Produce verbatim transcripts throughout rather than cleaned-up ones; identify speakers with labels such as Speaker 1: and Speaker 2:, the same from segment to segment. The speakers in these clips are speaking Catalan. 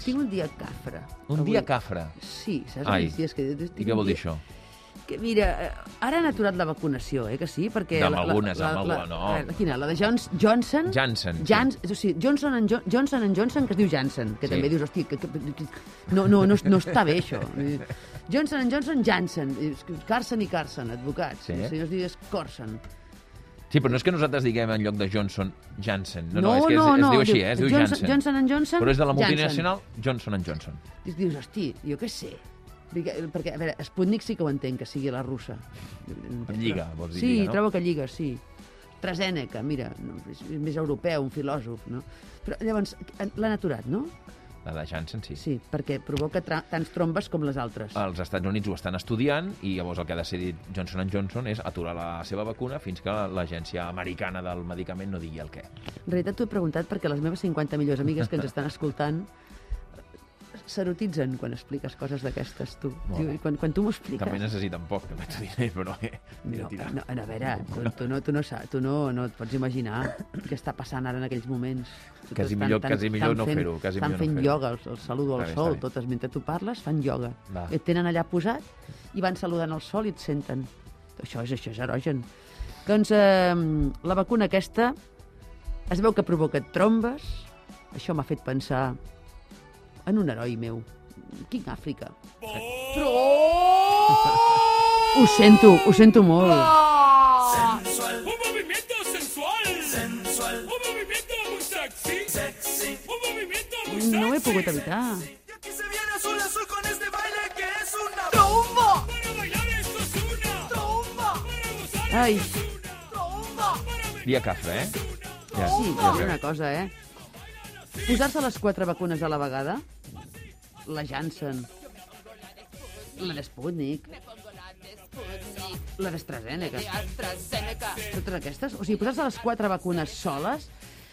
Speaker 1: ets?
Speaker 2: Tinc un dia cafre.
Speaker 1: Un
Speaker 2: avui.
Speaker 1: dia cafre?
Speaker 2: Sí, saps?
Speaker 1: Ai,
Speaker 2: Els dies que...
Speaker 1: i què vol dir això?
Speaker 2: Que, mira, ara han aturat la vacunació, eh, que sí? Perquè
Speaker 1: Amb
Speaker 2: la,
Speaker 1: algunes,
Speaker 2: la,
Speaker 1: amb
Speaker 2: la,
Speaker 1: alguna, no.
Speaker 2: A veure, quina? La de Jones, Johnson?
Speaker 1: Janssen, sí.
Speaker 2: Jans, o sigui, Johnson and jo, Johnson and Johnson, que es diu Janssen, que
Speaker 1: Sí.
Speaker 2: també dius, hosti, que, que, que, no, no, no, no està bé, això. Johnson and Johnson, Janssen. Carson i Carson, advocats.
Speaker 1: Sí.
Speaker 2: Els senyors digues Corson.
Speaker 1: Sí, però no és que nosaltres diguem en lloc de Johnson, Janssen. No, no,
Speaker 2: No,
Speaker 1: és que es,
Speaker 2: no,
Speaker 1: es
Speaker 2: no,
Speaker 1: diu així,
Speaker 2: diu
Speaker 1: eh? Es diu
Speaker 2: Johnson-
Speaker 1: Janssen.
Speaker 2: Johnson and Johnson,
Speaker 1: Però és de la
Speaker 2: Janssen.
Speaker 1: multinacional Johnson and Johnson.
Speaker 2: I dius, hosti, jo què sé. Perquè, perquè, a veure, Sputnik sí que ho entenc, que sigui la russa.
Speaker 1: Lliga, vols dir,
Speaker 2: Sí,
Speaker 1: lliga, no?
Speaker 2: trobo que lliga, sí. AstraZeneca, mira, no, és més europeu, un filòsof, no? Però llavors, l'han aturat, no?
Speaker 1: La de Janssen, sí.
Speaker 2: Sí, perquè provoca tra- tants trombes com les altres.
Speaker 1: Els Estats Units ho estan estudiant i llavors el que ha decidit Johnson and Johnson és aturar la seva vacuna fins que l'agència americana del medicament no digui el què.
Speaker 2: En realitat t'ho he preguntat perquè les meves cinquanta millors amigues que ens estan escoltant s'erotitzen quan expliques coses d'aquestes, tu.
Speaker 1: Molt bé.
Speaker 2: I quan, quan tu m'ho expliques...
Speaker 1: També necessiten poc, també t'ho diré, però... Eh,
Speaker 2: No,
Speaker 1: tirar.
Speaker 2: no, a veure, tu, tu, no, tu, no, saps, tu no, no et pots imaginar què està passant ara en aquells moments. Totes
Speaker 1: Quasi
Speaker 2: estan-
Speaker 1: millor-
Speaker 2: estan-
Speaker 1: quasi millor
Speaker 2: estan
Speaker 1: no
Speaker 2: fent-
Speaker 1: fer-ho, quasi
Speaker 2: Estan
Speaker 1: millor no
Speaker 2: fent
Speaker 1: fer-ho.
Speaker 2: ioga, el, el saludo al
Speaker 1: Està bé,
Speaker 2: sol,
Speaker 1: està bé.
Speaker 2: totes mentre tu parles fan ioga.
Speaker 1: Va.
Speaker 2: Et tenen allà posat i van saludant el sol i et senten. Això és, això és erogen. Doncs eh, la vacuna aquesta es veu que provoca trombes. Això m'ha fet pensar en un heroi meu. King Àfrica. Però... Ho sento, ho sento molt.
Speaker 3: Sensual. Un movimiento sensual. Sensual. Un movimiento muy sexy. Sexy. Un movimiento muy sexy.
Speaker 2: No ho he pogut evitar.
Speaker 3: Y aquí se viene azul azul con este baile que es una tromba. Para bailar esto es una tromba. Para gozar
Speaker 2: Ai,
Speaker 3: esto es una tromba.
Speaker 1: Dia cafre, eh? Ja,
Speaker 2: sí,
Speaker 1: ja
Speaker 2: és
Speaker 1: sé.
Speaker 2: una cosa, eh? Posar-se les quatre vacunes a la vegada, la Janssen, la d'Sputnik, la d'AstraZeneca, totes aquestes, o sigui, posar-se les quatre vacunes soles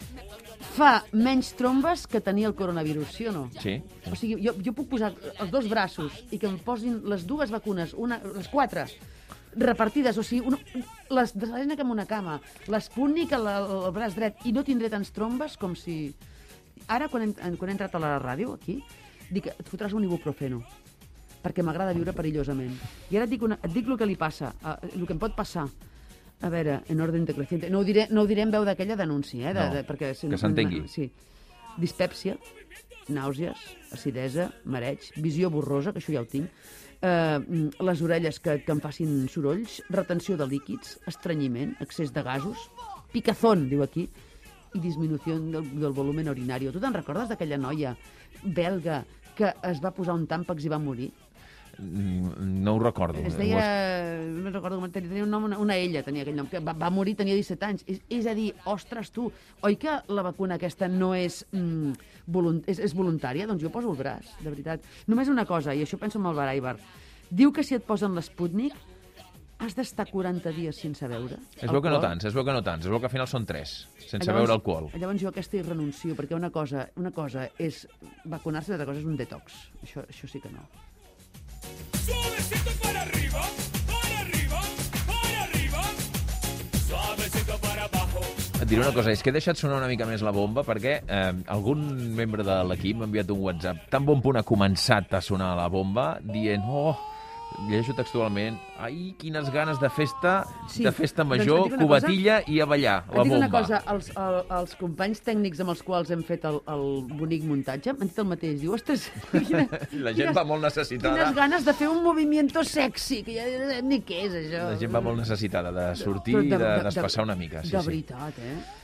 Speaker 2: fa menys trombes que tenir el coronavirus, sí o no?
Speaker 1: Sí.
Speaker 2: O sigui, jo, jo puc posar els dos braços i que em posin les dues vacunes, una, les quatre, repartides, o sigui, una, les d'AstraZeneca en una cama, l'Sputnik al, al braç dret, i no tindré tants trombes com si... Ara, quan he, quan he entrat a la ràdio, aquí, dic, et fotràs un ibuprofeno, perquè m'agrada viure perillosament. I ara et dic, una, et dic el que li passa, uh, el que em pot passar. A veure, en orden decreciente. No ho diré, no ho diré en veu d'aquella denúncia, eh? De,
Speaker 1: No,
Speaker 2: de, perquè, si,
Speaker 1: que s'entengui.
Speaker 2: Sí. Dispèpsia, nàusees, acidesa, mareig, visió borrosa, que això ja ho tinc, eh, les orelles que, que em facin sorolls, retenció de líquids, estrenyiment, excés de gasos, picazón, diu aquí, i disminució del, del volumen urinari. Tu te'n recordes d'aquella noia belga que es va posar un tàmpax i va morir?
Speaker 1: Mm, No ho recordo.
Speaker 2: Es deia... No recordo com tenia un nom, una, una ella tenia aquell nom, que va, va morir, tenia disset anys. És, és a dir, ostres, tu, oi que la vacuna aquesta no és, mm, volunt, és, és voluntària? Doncs jo poso el braç, de veritat. Només una cosa, i això penso amb el Baraibar. Diu que si et posen l'Sputnik has d'estar quaranta dies sense beure
Speaker 1: Es veu que no
Speaker 2: alcohol.
Speaker 1: tants, es veu que no tants. Es veu que al final són tres, sense
Speaker 2: Llavors-
Speaker 1: beure alcohol.
Speaker 2: Llavors jo aquesta hi renuncio, perquè una cosa, una cosa és vacunar-se i l'altra cosa és un detox. Això, això sí que no.
Speaker 3: Suavecito para arriba. Para arriba. Para arriba. Suavecito para abajo.
Speaker 1: Et diré una cosa, és que he deixat sonar una mica més la bomba perquè eh, algun membre de l'equip m'ha enviat un WhatsApp. Tan bon punt ha començat a sonar la bomba dient, oh, llegeixo textualment, ai, quines ganes de festa,
Speaker 2: Sí,
Speaker 1: de festa
Speaker 2: doncs
Speaker 1: major,
Speaker 2: et dic una
Speaker 1: cubatilla i a ballar,
Speaker 2: Et
Speaker 1: la
Speaker 2: dic
Speaker 1: bomba.
Speaker 2: una cosa, els, el, els companys tècnics amb els quals hem fet el, el bonic muntatge m'han dit el mateix. Diu, ostres, quina,
Speaker 1: La gent va molt necessitada.
Speaker 2: Quines ganes de fer un movimiento sexy, que ja no sé ni què és això.
Speaker 1: La gent va molt necessitada de sortir
Speaker 2: Però
Speaker 1: i
Speaker 2: de-
Speaker 1: de
Speaker 2: de-
Speaker 1: despassar una mica. Sí,
Speaker 2: de
Speaker 1: sí.
Speaker 2: veritat, eh?